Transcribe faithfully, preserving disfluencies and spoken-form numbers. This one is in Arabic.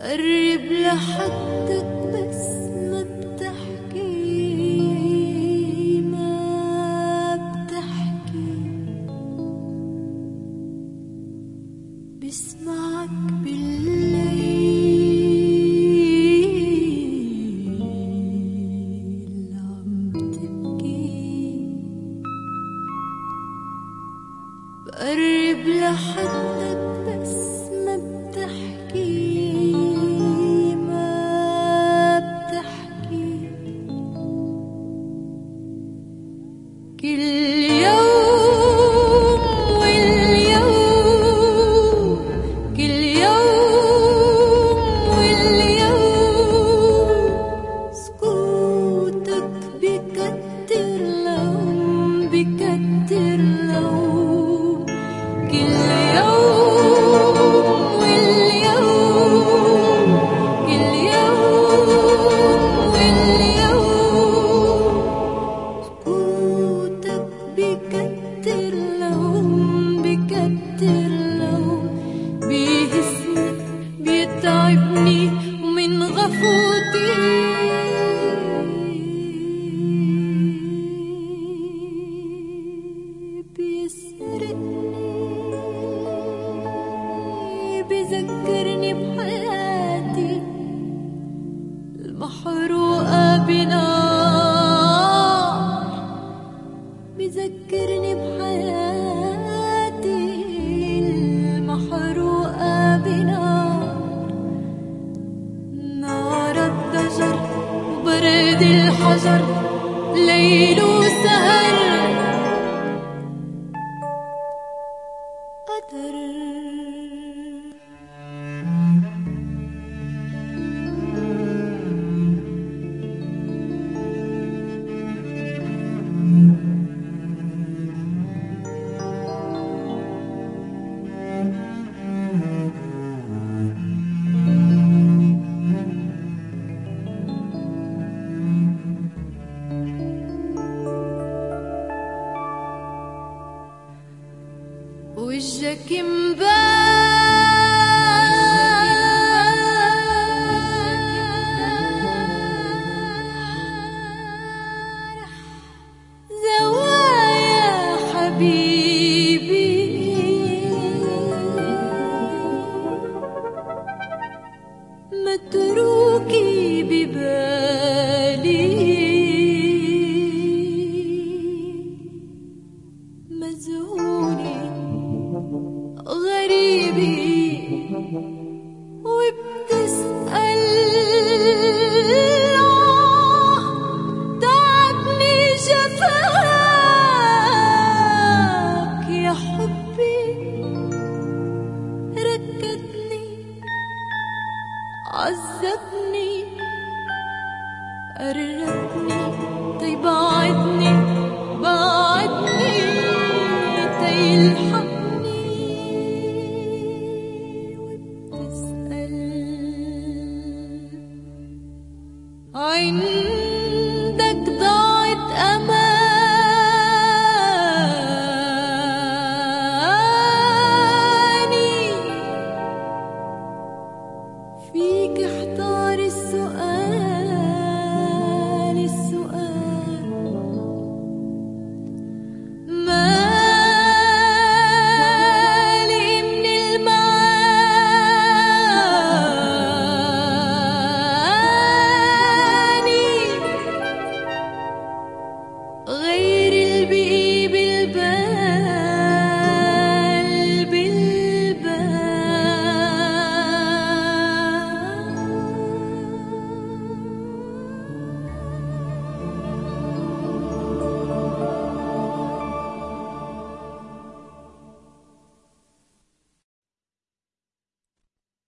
قرب لحدك بس ما بتحكي، ما بتحكي، بسمعك بالليل عم تبكي. بقرب لحدك بس ما بتحكي، كل يوم واليوم، كل يوم واليوم، سكوتك بكتر لوم، بكتر لوم. كل يوم واليوم، كل يوم واليوم، بكتر لوم، بكتر لوم. بيهزني بيتعبني ومن غفوتي بيسرقني، بيذكرني بحياتي المحروقة بنار، بيذكرني بحياتي المحروقة بنار. نار الضجر وبرد الحجر، ليل وسهر، قدر. وجهك مبارح زوايا حبيبي، متروكي ببالي، مذهولي غريبي، وبتسأل تعبني جفاك يا حبي، ركدني عذبني قربني، طيب بعدني بعدني تيلحقني، وبتسأل عين